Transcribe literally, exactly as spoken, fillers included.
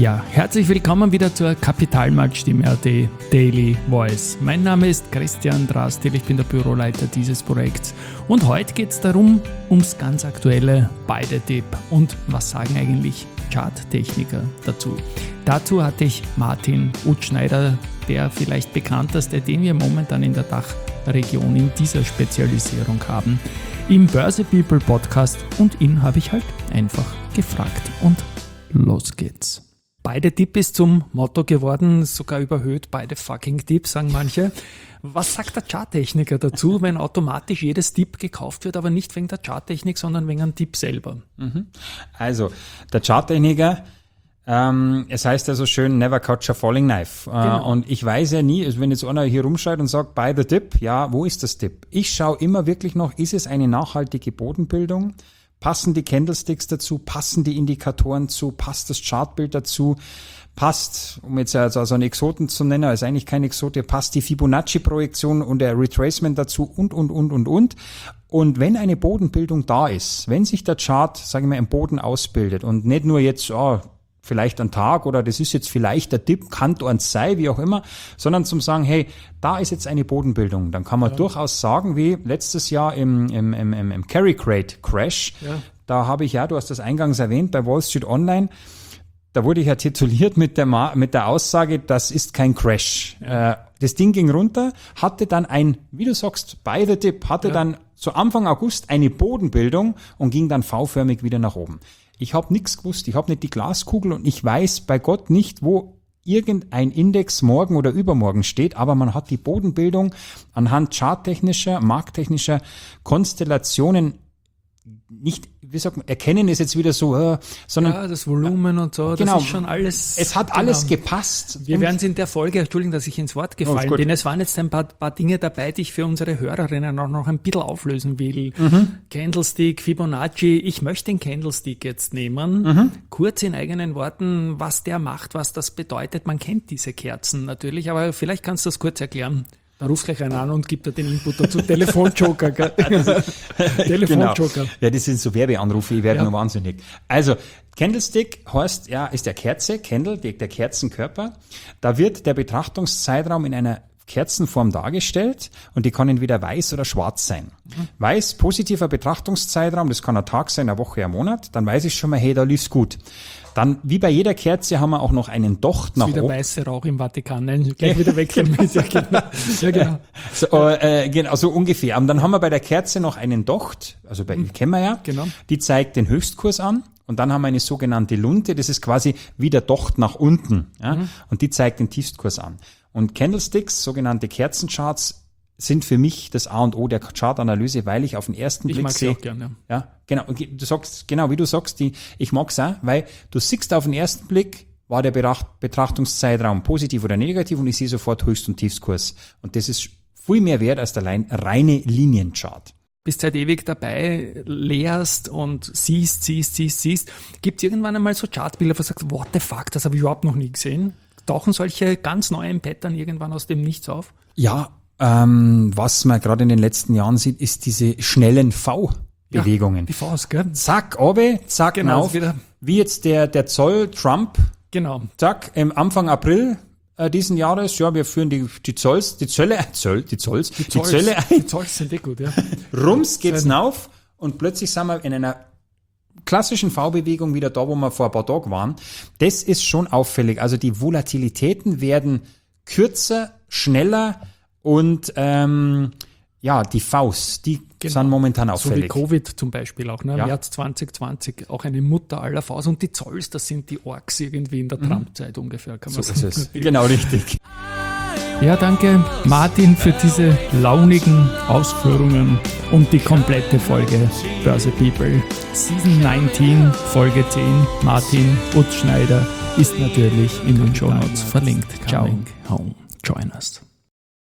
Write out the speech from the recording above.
Ja, herzlich willkommen wieder zur Kapitalmarktstimme A T Daily Voice. Mein Name ist Christian Drastil, ich bin der Büroleiter dieses Projekts und heute geht es darum, ums ganz aktuelle Beide-Tipp und was sagen eigentlich Charttechniker dazu. Dazu hatte ich Martin Utschneider, der vielleicht bekannteste, den wir momentan in der Dachregion in dieser Spezialisierung haben, im Börse People Podcast und ihn habe ich halt einfach gefragt und los geht's. Beide Tipp ist zum Motto geworden, sogar überhöht, beide fucking Tipp, sagen manche. Was sagt der Charttechniker dazu, wenn automatisch jedes Tipp gekauft wird, aber nicht wegen der Charttechnik, sondern wegen einem Tipp selber? Also, der Charttechniker, ähm, es heißt ja so schön, never catch a falling knife. Genau. Äh, und ich weiß ja nie, also wenn jetzt einer hier rumschreit und sagt, buy the Tipp, ja, wo ist das Tipp? Ich schaue immer wirklich noch, ist es eine nachhaltige Bodenbildung? Passen die Candlesticks dazu? Passen die Indikatoren zu? Passt das Chartbild dazu? Passt, um jetzt also einen Exoten zu nennen, ist eigentlich kein Exote, passt die Fibonacci-Projektion und der Retracement dazu und, und, und, und, und. Und wenn eine Bodenbildung da ist, wenn sich der Chart, sagen wir mal, im Boden ausbildet und nicht nur jetzt, oh, vielleicht ein Tag oder das ist jetzt vielleicht der Tipp, kann eins sein, wie auch immer, sondern zum sagen, hey, da ist jetzt eine Bodenbildung. Dann kann man ja durchaus sagen, wie letztes Jahr im, im, im, im, im Carry Crate Crash, ja. Da habe ich ja, du hast das eingangs erwähnt, bei Wall Street Online, da wurde ich ja tituliert mit der, Ma- mit der Aussage, das ist kein Crash. Ja. Äh, das Ding ging runter, hatte dann ein, wie du sagst, by the Dip, hatte ja. dann zu Anfang August eine Bodenbildung und ging dann V-förmig wieder nach oben. Ich habe nichts gewusst, ich habe nicht die Glaskugel und ich weiß bei Gott nicht, wo irgendein Index morgen oder übermorgen steht, aber man hat die Bodenbildung anhand charttechnischer, markttechnischer Konstellationen nicht, wie sagt man, erkennen ist jetzt wieder so, äh, sondern... Ja, das Volumen und so, genau, das ist schon alles... Es hat genau. alles gepasst. Wir werden es in der Folge, Entschuldigung, dass ich ins Wort gefallen oh, bin, es waren jetzt ein paar, paar Dinge dabei, die ich für unsere Hörerinnen auch noch ein bisschen auflösen will. Mhm. Candlestick, Fibonacci, ich möchte den Candlestick jetzt nehmen. Mhm. Kurz in eigenen Worten, was der macht, was das bedeutet. Man kennt diese Kerzen natürlich, aber vielleicht kannst du das kurz erklären. Da rufst gleich einer an und gibt dir den Input dazu. Telefonjoker, gell? Telefonjoker. Genau. Ja, das sind so Werbeanrufe, ich werde ja. nur wahnsinnig. Also, Candlestick heißt, ja, ist der Kerze, Candle, der, der Kerzenkörper. Da wird der Betrachtungszeitraum in einer Kerzenform dargestellt und die kann entweder weiß oder schwarz sein. Mhm. Weiß, positiver Betrachtungszeitraum, das kann ein Tag sein, eine Woche, ein Monat, dann weiß ich schon mal, hey, da lief's gut. Dann, wie bei jeder Kerze, haben wir auch noch einen Docht nach oben. Wie der weiße Rauch im Vatikan. Nein, gleich wieder wechseln müssen. Ja, genau. Ja, genau. So, äh, genau, so ungefähr. Und dann haben wir bei der Kerze noch einen Docht, also bei, mhm. kennen wir ja. Genau. Die zeigt den Höchstkurs an. Und dann haben wir eine sogenannte Lunte, das ist quasi wie der Docht nach unten. Ja? Mhm. Und die zeigt den Tiefstkurs an. Und Candlesticks, sogenannte Kerzencharts, sind für mich das A und O der Chartanalyse, weil ich auf den ersten ich Blick mag sehe. Auch gern, ja. ja, genau. Du sagst, genau, wie du sagst, die, ich mag's auch, weil du siehst auf den ersten Blick, war der Betrachtungszeitraum positiv oder negativ und ich sehe sofort Höchst- und Tiefskurs. Und das ist viel mehr wert als der reine Linienchart. Bist halt ewig dabei, lehrst und siehst, siehst, siehst, siehst. Gibt es irgendwann einmal so Chartbilder, wo du sagst, what the fuck, das habe ich überhaupt noch nie gesehen? Tauchen solche ganz neuen Pattern irgendwann aus dem Nichts auf? Ja, ähm, was man gerade in den letzten Jahren sieht, ist diese schnellen V-Bewegungen. Ja, die Vs, gell? Zack, obe, zack, genau, auf. Wie jetzt der, der Zoll, Trump. Genau. Zack, im Anfang April äh, diesen Jahres, ja, wir führen die, die Zolls, die Zölle, Zoll, die Zolls, die, Zolls, die Zölle ein. Die Zolls sind eh gut, ja. Rums geht's rauf und plötzlich sind wir in einer klassischen V-Bewegung wieder da, wo wir vor ein paar Tagen waren. Das ist schon auffällig. Also die Volatilitäten werden kürzer, schneller und ähm, ja, die Vs, die genau. sind momentan auffällig. So wie Covid zum Beispiel auch, ne? Ja. März zwanzig zwanzig, auch eine Mutter aller Vs. Und die Zolls, das sind die Orks irgendwie in der mhm. Trump-Zeit ungefähr, kann man so sagen. Ist es. Genau, richtig. Ja, danke Martin für diese launigen Ausführungen und die komplette Folge Börse People. Season neunzehn, Folge zehn, Martin Utschneider ist natürlich in den Shownotes verlinkt. Ciao, home, join us.